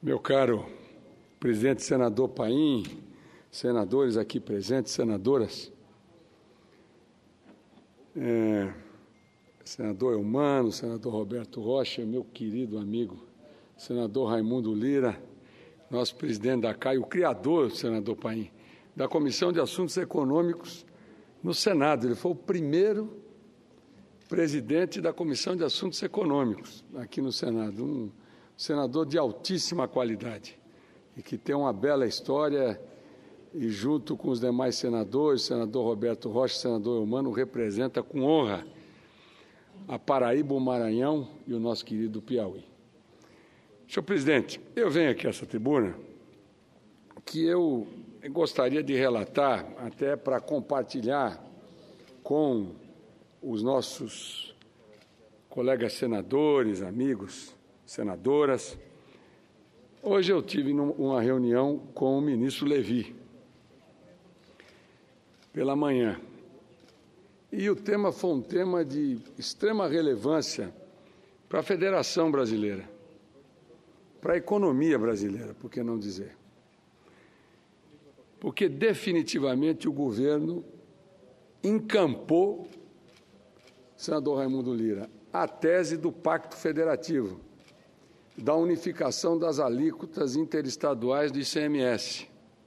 Meu caro presidente senador Paim, senadores aqui presentes, senadoras, senador Eumano, senador Roberto Rocha, meu querido amigo, senador Raimundo Lira, nosso presidente da CAI, o criador, senador Paim, da Comissão de Assuntos Econômicos no Senado. Ele foi o primeiro presidente da Comissão de Assuntos Econômicos aqui no Senado, um senador de altíssima qualidade e que tem uma bela história e, junto com os demais senadores, senador Roberto Rocha, senador Eumano, representa com honra a Paraíba, o Maranhão e o nosso querido Piauí. Senhor presidente, eu venho aqui a essa tribuna que eu gostaria de relatar, até para compartilhar com os nossos colegas senadores, amigos, senadoras. Hoje eu tive uma reunião com o ministro Levi, pela manhã, e o tema foi um tema de extrema relevância para a Federação Brasileira, para a economia brasileira, por que não dizer? Porque definitivamente o governo encampou, senador Raimundo Lira, a tese do Pacto Federativo, da unificação das alíquotas interestaduais do ICMS.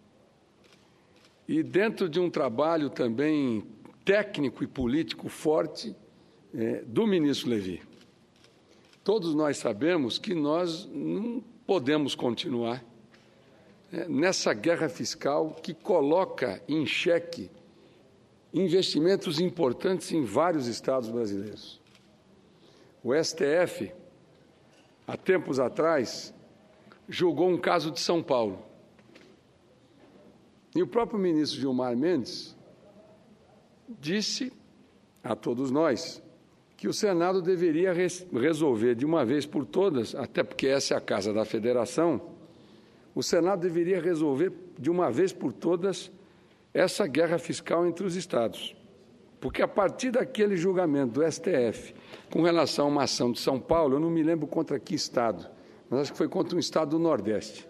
E dentro de um trabalho também técnico e político forte do ministro Levi. Todos nós sabemos que nós não podemos continuar nessa guerra fiscal que coloca em xeque investimentos importantes em vários estados brasileiros. O STF, há tempos atrás, julgou um caso de São Paulo. E o próprio ministro Gilmar Mendes disse a todos nós que o Senado deveria resolver de uma vez por todas, até porque essa é a Casa da Federação, o Senado deveria resolver de uma vez por todas essa guerra fiscal entre os estados. Porque a partir daquele julgamento do STF, com relação a uma ação de São Paulo, eu não me lembro contra que estado, mas acho que foi contra um estado do Nordeste,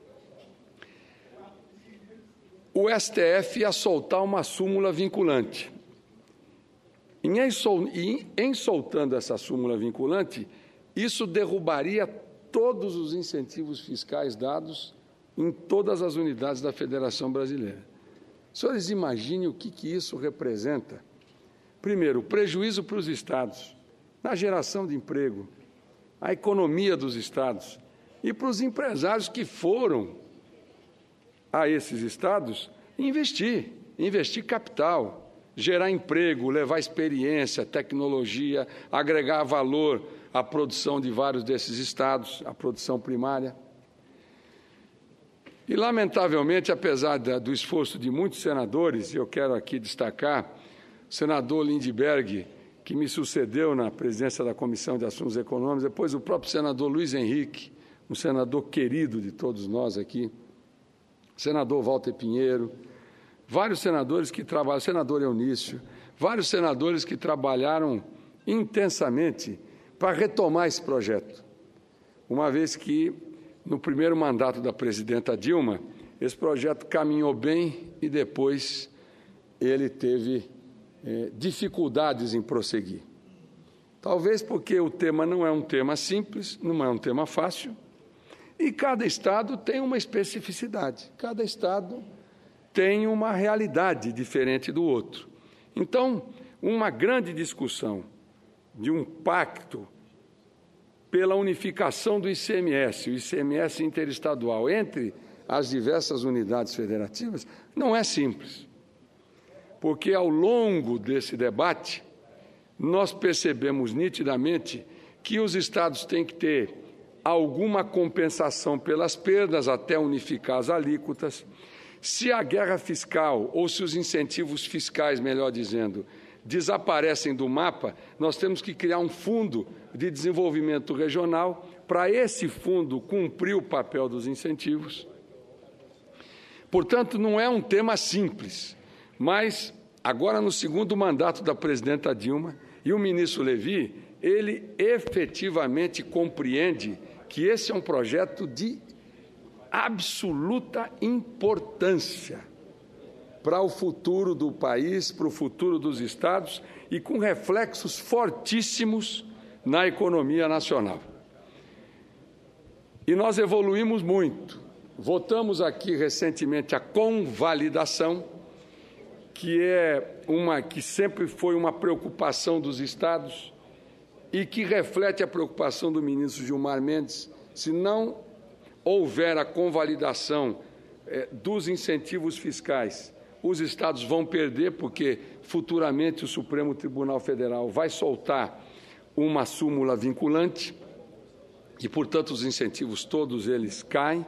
o STF ia soltar uma súmula vinculante. Em soltando essa súmula vinculante, isso derrubaria todos os incentivos fiscais dados em todas as unidades da Federação Brasileira. Senhores, imaginem o que isso representa. Primeiro, prejuízo para os estados, na geração de emprego, a economia dos estados e para os empresários que foram a esses estados investir capital, gerar emprego, levar experiência, tecnologia, agregar valor à produção de vários desses estados, à produção primária. E, lamentavelmente, apesar do esforço de muitos senadores, eu quero aqui destacar o senador Lindbergh, que me sucedeu na presidência da Comissão de Assuntos Econômicos, depois o próprio senador Luiz Henrique, um senador querido de todos nós aqui, o senador Walter Pinheiro, vários senadores que trabalham, senador Eunício, vários senadores que trabalharam intensamente para retomar esse projeto, uma vez que, no primeiro mandato da presidenta Dilma, esse projeto caminhou bem e depois ele teve dificuldades em prosseguir. Talvez porque o tema não é um tema simples, não é um tema fácil, e cada estado tem uma especificidade, cada estado tem uma realidade diferente do outro. Então, uma grande discussão de um pacto pela unificação do ICMS, o ICMS interestadual, entre as diversas unidades federativas, não é simples. Porque, ao longo desse debate, nós percebemos nitidamente que os estados têm que ter alguma compensação pelas perdas até unificar as alíquotas. Se a guerra fiscal, ou se os incentivos fiscais, melhor dizendo, desaparecem do mapa, nós temos que criar um fundo de desenvolvimento regional para esse fundo cumprir o papel dos incentivos. Portanto, não é um tema simples, mas agora no segundo mandato da presidenta Dilma e o ministro Levi, ele efetivamente compreende que esse é um projeto de absoluta importância para o futuro do país, para o futuro dos estados e com reflexos fortíssimos na economia nacional. E nós evoluímos muito. Votamos aqui recentemente a convalidação, que sempre foi uma preocupação dos estados e que reflete a preocupação do ministro Gilmar Mendes. Se não houver a convalidação dos incentivos fiscais, os estados vão perder, porque futuramente o Supremo Tribunal Federal vai soltar uma súmula vinculante e, portanto, os incentivos todos eles caem.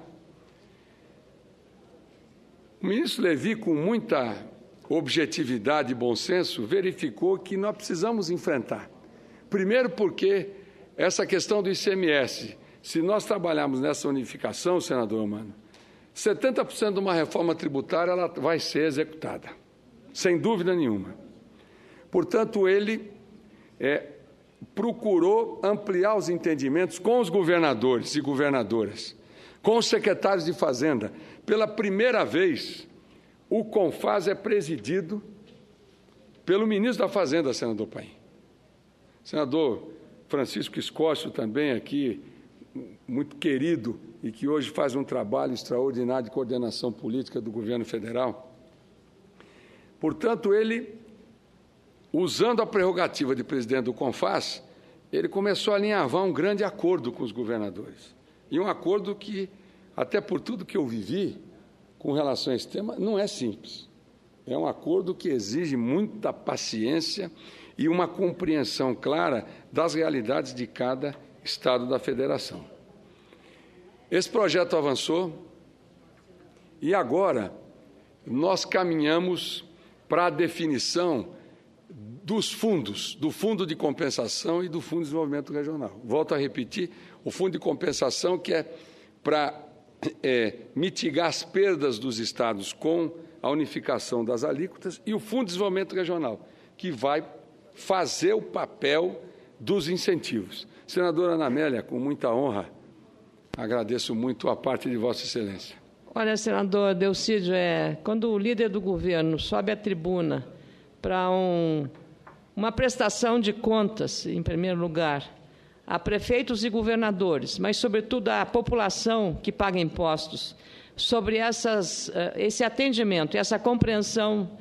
O ministro Levi, com muita objetividade e bom senso, verificou que nós precisamos enfrentar. Primeiro porque essa questão do ICMS, se nós trabalharmos nessa unificação, senador Mano, 70% de uma reforma tributária ela vai ser executada, sem dúvida nenhuma. Portanto, ele procurou ampliar os entendimentos com os governadores e governadoras, com os secretários de Fazenda. Pela primeira vez, o CONFAS é presidido pelo ministro da Fazenda, senador Paim. Senador Francisco Escócio, também aqui, muito querido, e que hoje faz um trabalho extraordinário de coordenação política do governo federal. Portanto, ele, usando a prerrogativa de presidente do CONFAS, ele começou a alinhavar um grande acordo com os governadores. E um acordo que, até por tudo que eu vivi com relação a esse tema, não é simples. É um acordo que exige muita paciência e uma compreensão clara das realidades de cada estado da federação. Esse projeto avançou e agora nós caminhamos para a definição dos fundos, do Fundo de Compensação e do Fundo de Desenvolvimento Regional. Volto a repetir, o Fundo de Compensação que é para mitigar as perdas dos estados com a unificação das alíquotas, e o Fundo de Desenvolvimento Regional, que vai fazer o papel dos incentivos. Senadora Ana Amélia, com muita honra, agradeço muito a parte de Vossa Excelência. Olha, senador Delcídio, quando o líder do governo sobe à tribuna para uma prestação de contas, em primeiro lugar, a prefeitos e governadores, mas, sobretudo, à população que paga impostos, sobre esse atendimento, essa compreensão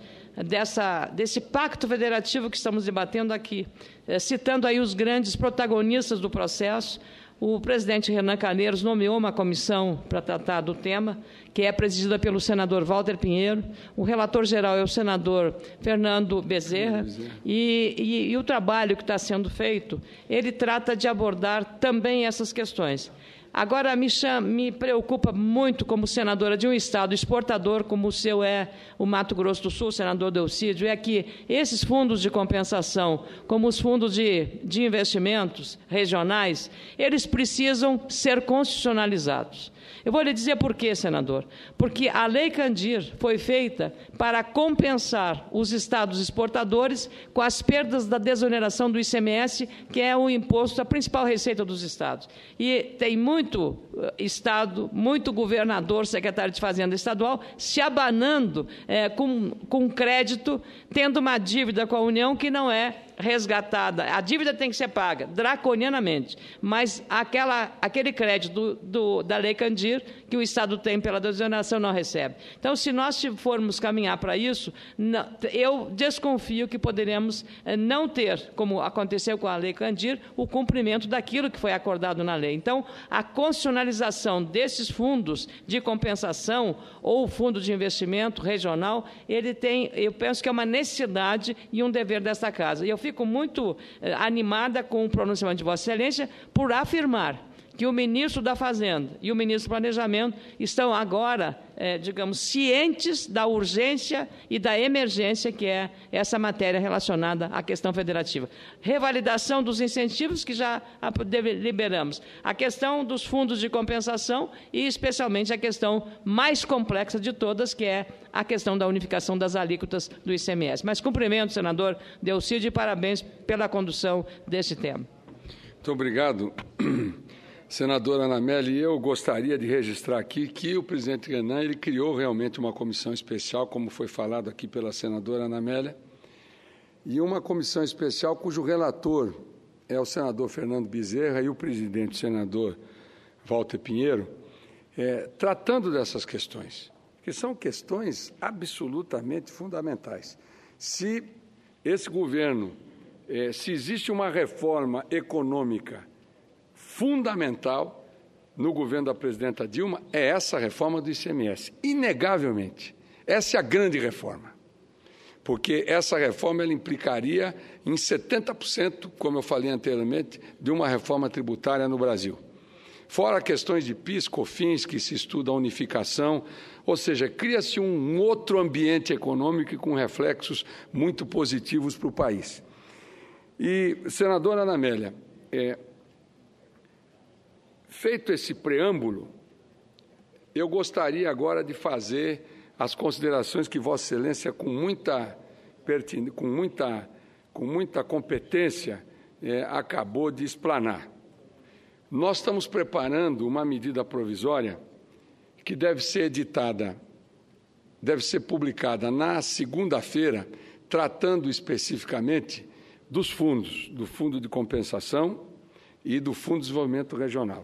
desse pacto federativo que estamos debatendo aqui, citando aí os grandes protagonistas do processo. O presidente Renan Calheiros nomeou uma comissão para tratar do tema, que é presidida pelo senador Walter Pinheiro. O relator geral é o senador Fernando Bezerra. E o trabalho que está sendo feito, ele trata de abordar também essas questões. Agora, me preocupa muito, como senadora de um estado exportador, como o seu é o Mato Grosso do Sul, senador Delcídio, é que esses fundos de compensação, como os fundos de investimentos regionais, eles precisam ser constitucionalizados. Eu vou lhe dizer por quê, senador. Porque a Lei Candir foi feita para compensar os estados exportadores com as perdas da desoneração do ICMS, que é o imposto, a principal receita dos estados. E tem muito estado, muito governador, secretário de Fazenda estadual, se abanando com crédito, tendo uma dívida com a União que não é resgatada. A dívida tem que ser paga draconianamente, mas aquele crédito da Lei Candir, que o Estado tem pela desoneração, não recebe. Então, se nós formos caminhar para isso, eu desconfio que poderemos não ter, como aconteceu com a Lei Candir, o cumprimento daquilo que foi acordado na lei. Então, a constitucionalização desses fundos de compensação ou fundo de investimento regional, eu penso que é uma necessidade e um dever desta Casa. E eu fico muito animada com o pronunciamento de Vossa Excelência por afirmar que o ministro da Fazenda e o ministro do Planejamento estão agora, digamos, cientes da urgência e da emergência que é essa matéria relacionada à questão federativa. Revalidação dos incentivos, que já liberamos. A questão dos fundos de compensação e, especialmente, a questão mais complexa de todas, que é a questão da unificação das alíquotas do ICMS. Mas cumprimento, senador Delcídio, e parabéns pela condução desse tema. Muito obrigado. Senadora Ana Amélia, eu gostaria de registrar aqui que o presidente Renan ele criou realmente uma comissão especial, como foi falado aqui pela senadora Ana Amélia, e uma comissão especial cujo relator é o senador Fernando Bezerra e o presidente, o senador Walter Pinheiro, tratando dessas questões, que são questões absolutamente fundamentais. Se esse governo, se existe uma reforma econômica fundamental no governo da presidenta Dilma, é essa reforma do ICMS. Inegavelmente, essa é a grande reforma, porque essa reforma ela implicaria em 70%, como eu falei anteriormente, de uma reforma tributária no Brasil. Fora questões de PIS, COFINS, que se estuda a unificação, ou seja, cria-se um outro ambiente econômico com reflexos muito positivos para o país. E, senadora Ana Amélia, feito esse preâmbulo, eu gostaria agora de fazer as considerações que Vossa Excelência, com muita competência, acabou de explanar. Nós estamos preparando uma medida provisória que deve ser publicada na segunda-feira, tratando especificamente dos fundos, do Fundo de Compensação e do Fundo de Desenvolvimento Regional.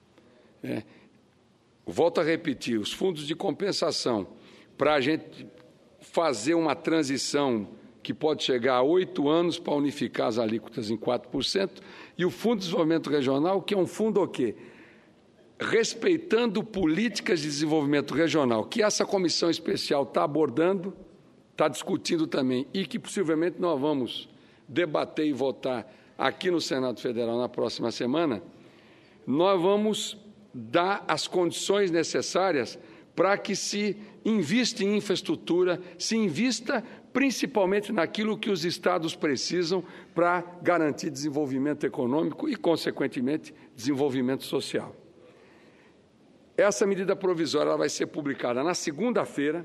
Volto a repetir, os fundos de compensação, para a gente fazer uma transição que pode chegar a 8 anos para unificar as alíquotas em 4%, e o Fundo de Desenvolvimento Regional, que é um fundo o quê? Respeitando políticas de desenvolvimento regional, que essa comissão especial está abordando, está discutindo também, e que possivelmente nós vamos debater e votar aqui no Senado Federal na próxima semana, nós vamos dar as condições necessárias para que se invista em infraestrutura, se invista principalmente naquilo que os estados precisam para garantir desenvolvimento econômico e, consequentemente, desenvolvimento social. Essa medida provisória ela vai ser publicada na segunda-feira.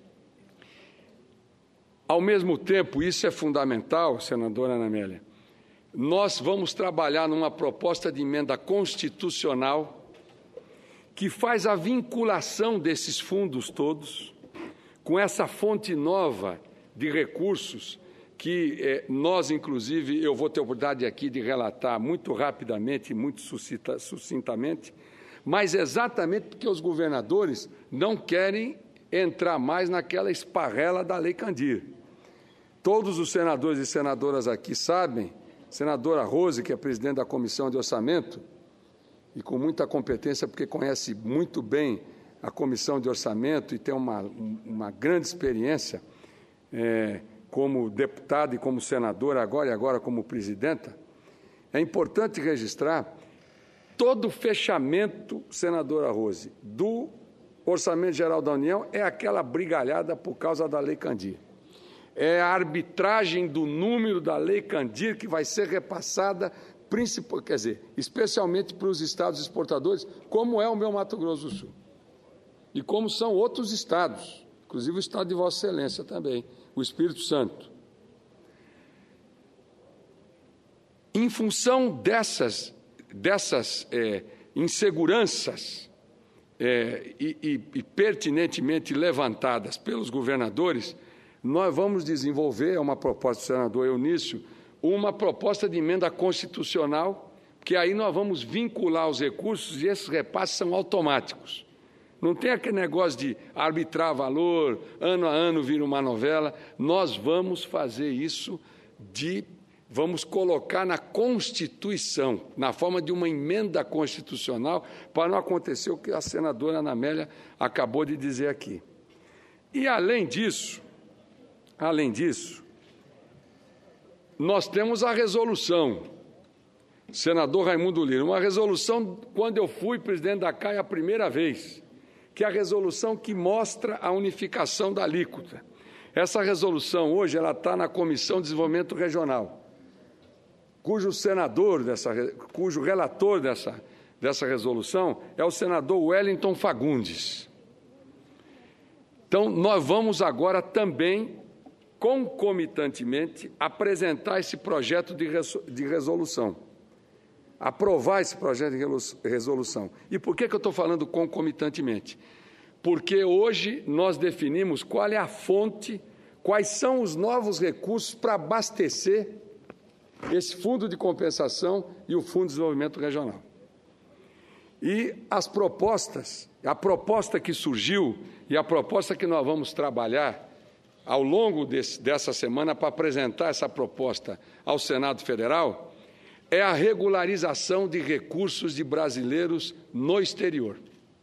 Ao mesmo tempo, isso é fundamental, senadora Ana Amélia, nós vamos trabalhar numa proposta de emenda constitucional que faz a vinculação desses fundos todos com essa fonte nova de recursos que nós, inclusive, eu vou ter a oportunidade aqui de relatar muito rapidamente e muito sucintamente, mas exatamente porque os governadores não querem entrar mais naquela esparrela da Lei Candir. Todos os senadores e senadoras aqui sabem, senadora Rose, que é presidente da Comissão de Orçamento, e com muita competência, porque conhece muito bem a Comissão de Orçamento e tem uma grande experiência como deputada e como senadora agora e agora como presidenta, é importante registrar todo o fechamento, senadora Rose, do Orçamento Geral da União é aquela brigalhada por causa da Lei Candir. É a arbitragem do número da Lei Candir que vai ser repassada, especialmente para os estados exportadores, como é o meu Mato Grosso do Sul. E como são outros estados, inclusive o estado de Vossa Excelência também, o Espírito Santo. Em função dessas inseguranças e pertinentemente levantadas pelos governadores, nós vamos desenvolver, é uma proposta do senador Eunício, uma proposta de emenda constitucional, que aí nós vamos vincular os recursos e esses repasses são automáticos. Não tem aquele negócio de arbitrar valor, ano a ano vira uma novela. Nós vamos fazer isso vamos colocar na Constituição, na forma de uma emenda constitucional, para não acontecer o que a senadora Ana Amélia acabou de dizer aqui. E, além disso, nós temos a resolução, senador Raimundo Lira, uma resolução, quando eu fui presidente da CAI a primeira vez, que é a resolução que mostra a unificação da alíquota. Essa resolução, hoje, ela está na Comissão de Desenvolvimento Regional, cujo relator dessa resolução é o senador Wellington Fagundes. Então, nós vamos agora também, concomitantemente, apresentar esse projeto de resolução. aprovar esse projeto de resolução. E por que eu estou falando concomitantemente? Porque hoje nós definimos qual é a fonte, quais são os novos recursos para abastecer esse Fundo de Compensação e o Fundo de Desenvolvimento Regional. E as propostas, a proposta que surgiu e a proposta que nós vamos trabalhar ao longo dessa semana para apresentar essa proposta ao Senado Federal é a regularização de recursos de brasileiros no exterior.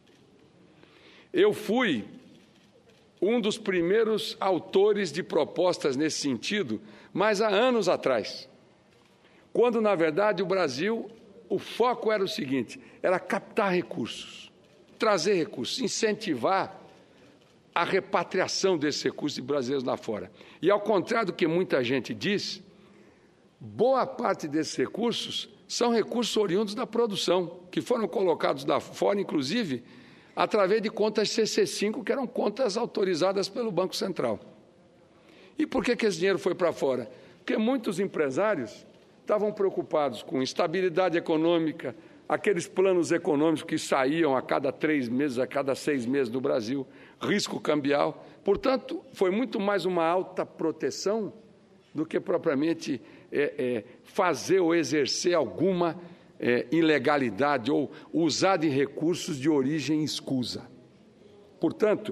Eu fui um dos primeiros autores de propostas nesse sentido, mas há anos atrás, quando, na verdade, o Brasil, o foco era o seguinte, era captar recursos, trazer recursos, incentivar a repatriação desses recursos de brasileiros lá fora. E, ao contrário do que muita gente diz, boa parte desses recursos são recursos oriundos da produção, que foram colocados lá fora, inclusive, através de contas CC5, que eram contas autorizadas pelo Banco Central. E por que esse dinheiro foi para fora? Porque muitos empresários estavam preocupados com instabilidade econômica, aqueles planos econômicos que saíam a cada 3 meses, a cada 6 meses no Brasil, risco cambial. Portanto, foi muito mais uma alta proteção do que propriamente fazer ou exercer alguma ilegalidade ou usar de recursos de origem escusa. Portanto,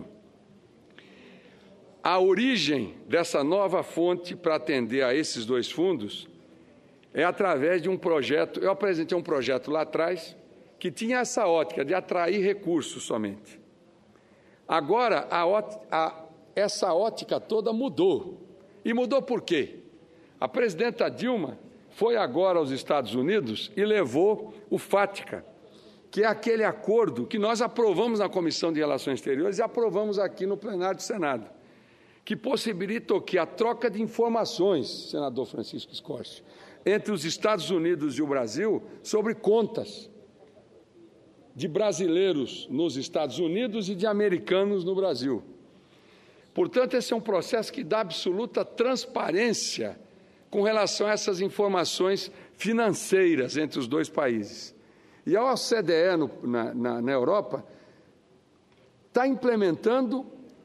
a origem dessa nova fonte para atender a esses dois fundos é através de um projeto. Eu apresentei um projeto lá atrás que tinha essa ótica de atrair recursos somente. Agora, essa ótica toda mudou. E mudou por quê? A presidenta Dilma foi agora aos Estados Unidos e levou o FATCA, que é aquele acordo que nós aprovamos na Comissão de Relações Exteriores e aprovamos aqui no plenário do Senado, que possibilita o quê? A troca de informações, senador Francisco Scorsi, entre os Estados Unidos e o Brasil sobre contas de brasileiros nos Estados Unidos e de americanos no Brasil. Portanto, esse é um processo que dá absoluta transparência com relação a essas informações financeiras entre os dois países. E a OCDE, na Europa, está implementando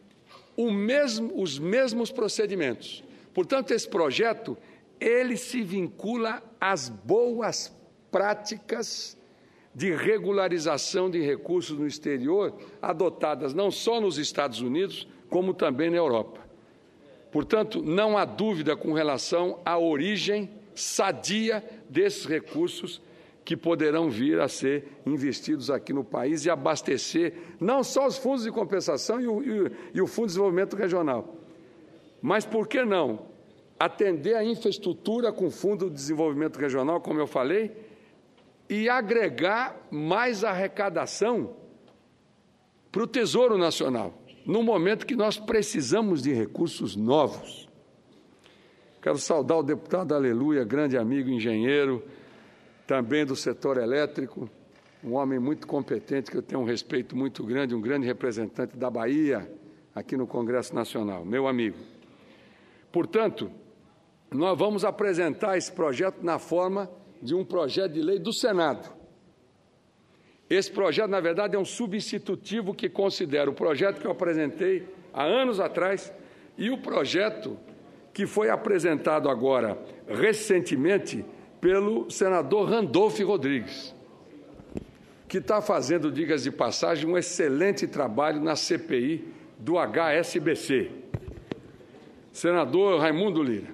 os mesmos procedimentos. Portanto, esse projeto, ele se vincula às boas práticas de regularização de recursos no exterior, adotadas não só nos Estados Unidos, como também na Europa. Portanto, não há dúvida com relação à origem sadia desses recursos que poderão vir a ser investidos aqui no país e abastecer não só os fundos de compensação e o Fundo de Desenvolvimento Regional, mas, por que não, atender a infraestrutura com o Fundo de Desenvolvimento Regional, como eu falei, e agregar mais arrecadação para o Tesouro Nacional, no momento que nós precisamos de recursos novos. Quero saudar o deputado Aleluia, grande amigo, engenheiro, também do setor elétrico, um homem muito competente, que eu tenho um respeito muito grande, um grande representante da Bahia, aqui no Congresso Nacional, meu amigo. Portanto, nós vamos apresentar esse projeto na forma de um projeto de lei do Senado. Esse projeto, na verdade, é um substitutivo que considera o projeto que eu apresentei há anos atrás e o projeto que foi apresentado agora, recentemente, pelo senador Randolph Rodrigues, que está fazendo, diga-se de passagem, um excelente trabalho na CPI do HSBC. Senador Raimundo Lira.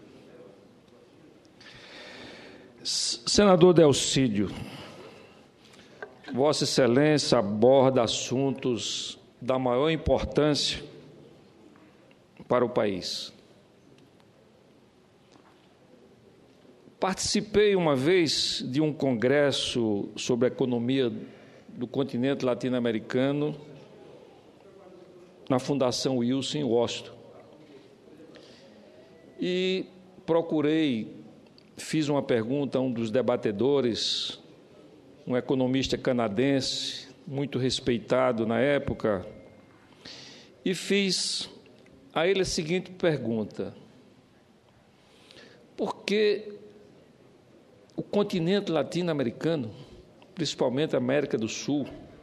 Senador Delcídio, Vossa Excelência aborda assuntos da maior importância para o país. Participei uma vez de um congresso sobre a economia do continente latino-americano na Fundação Wilson, em Washington. E fiz uma pergunta a um dos debatedores, um economista canadense, muito respeitado na época, e fiz a ele a seguinte pergunta: por que o continente latino-americano, principalmente a América do Sul,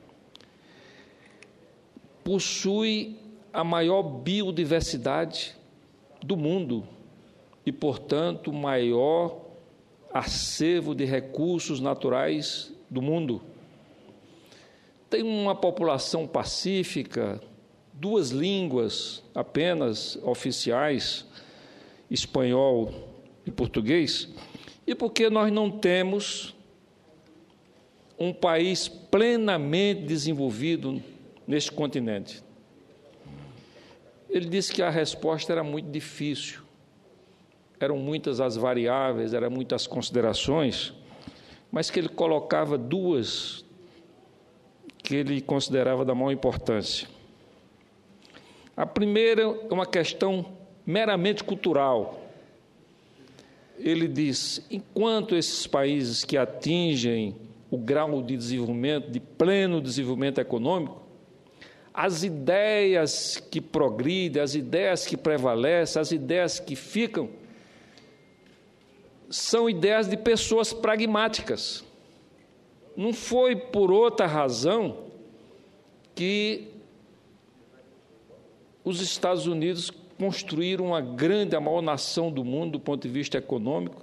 possui a maior biodiversidade do mundo e, portanto, o maior acervo de recursos naturais do mundo. Tem uma população pacífica, 2 línguas apenas oficiais, espanhol e português, e porque nós não temos um país plenamente desenvolvido neste continente. Ele disse que a resposta era muito difícil, eram muitas as variáveis, eram muitas as considerações, mas que ele colocava 2 que ele considerava da maior importância. A primeira é uma questão meramente cultural. Ele diz, enquanto esses países que atingem o grau de desenvolvimento, de pleno desenvolvimento econômico, as ideias que progridem, as ideias que prevalecem, as ideias que ficam, são ideias de pessoas pragmáticas. Não foi por outra razão que os Estados Unidos construíram a maior nação do mundo do ponto de vista econômico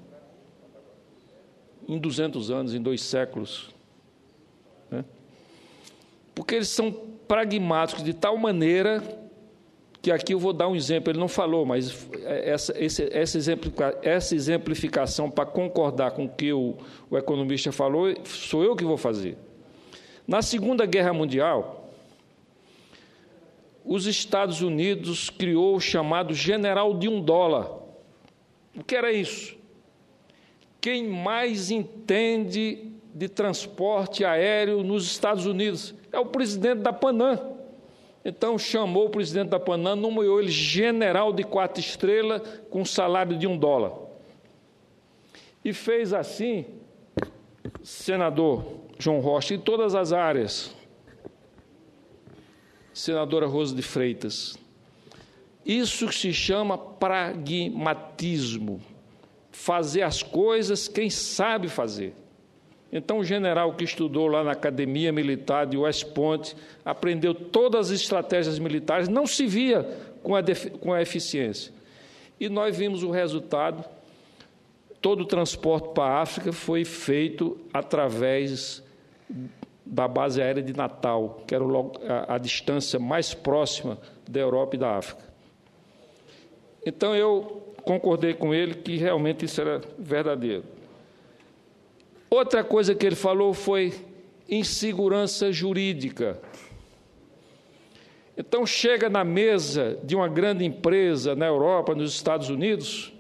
em 200 anos, em 2 séculos. Né? Porque eles são pragmáticos de tal maneira que aqui eu vou dar um exemplo, ele não falou, mas essa exemplificação para concordar com o que o economista falou, sou eu que vou fazer. Na Segunda Guerra Mundial, os Estados Unidos criou o chamado general de $1. O que era isso? Quem mais entende de transporte aéreo nos Estados Unidos é o presidente da Panam. Então, chamou o presidente da Panam, nomeou ele general de 4 estrelas com salário de $1. E fez assim, senador João Rocha, em todas as áreas. Senadora Rosa de Freitas. Isso que se chama pragmatismo. Fazer as coisas quem sabe fazer. Então, o general que estudou lá na Academia Militar de West Point, aprendeu todas as estratégias militares, não se via com a eficiência. E nós vimos o resultado, todo o transporte para a África foi feito através da base aérea de Natal, que era a distância mais próxima da Europa e da África. Então, eu concordei com ele que realmente isso era verdadeiro. Outra coisa que ele falou foi insegurança jurídica. Então, chega na mesa de uma grande empresa na Europa, nos Estados Unidos,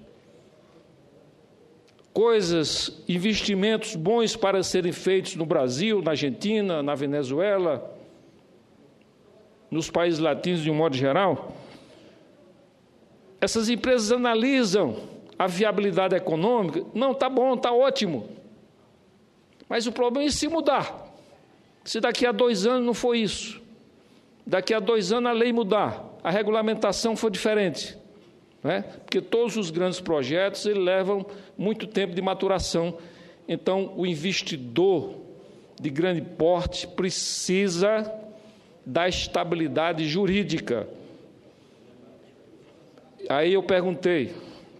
investimentos bons para serem feitos no Brasil, na Argentina, na Venezuela, nos países latinos de um modo geral. Essas empresas analisam a viabilidade econômica. Não, está bom, está ótimo. Mas o problema é se mudar. Se daqui a 2 anos não for isso, daqui a 2 anos a lei mudar, a regulamentação for diferente, né? Porque todos os grandes projetos eles levam muito tempo de maturação. Então, o investidor de grande porte precisa da estabilidade jurídica. Aí eu perguntei,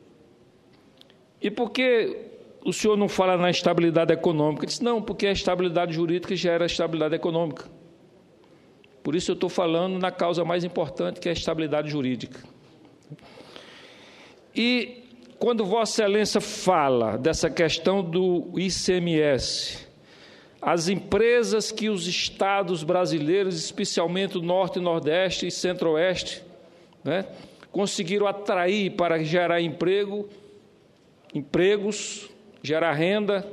e por que o senhor não fala na estabilidade econômica? Ele disse, não, porque a estabilidade jurídica gera a estabilidade econômica. Por isso eu estou falando na causa mais importante, que é a estabilidade jurídica. E quando Vossa Excelência fala dessa questão do ICMS, as empresas que os estados brasileiros, especialmente o Norte, Nordeste e Centro-Oeste, né, conseguiram atrair para gerar empregos, gerar renda,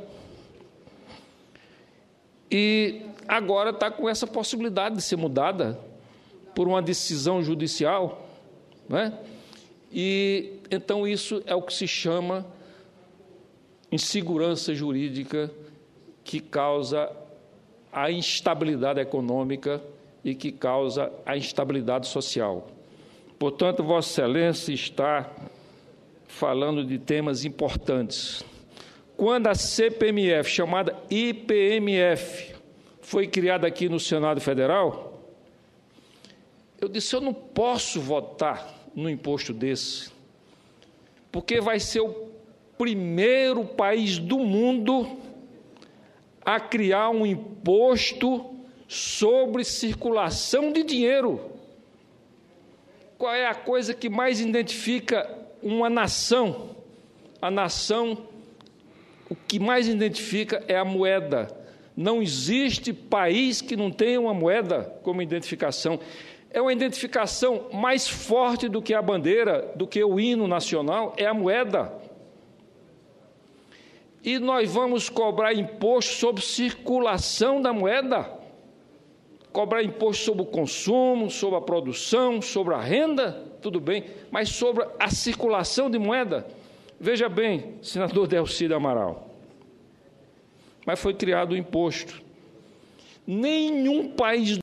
e agora está com essa possibilidade de ser mudada por uma decisão judicial, né? E então isso é o que se chama insegurança jurídica, que causa a instabilidade econômica e que causa a instabilidade social. Portanto, Vossa Excelência está falando de temas importantes. quando a CPMF, chamada IPMF, foi criada aqui no Senado Federal, eu disse, eu não posso votar no imposto desse, porque vai ser o primeiro país do mundo a criar um imposto sobre circulação de dinheiro. Qual é a coisa que mais identifica uma nação? A nação, o que mais identifica é a moeda. Não existe país que não tenha uma moeda como identificação. É uma identificação mais forte do que a bandeira, do que o hino nacional, é a moeda. E nós vamos cobrar imposto sobre circulação da moeda, cobrar imposto sobre o consumo, sobre a produção, sobre a renda, tudo bem, mas sobre a circulação de moeda. Veja bem, senador Delcídio Amaral, mas foi criado o imposto. Nenhum país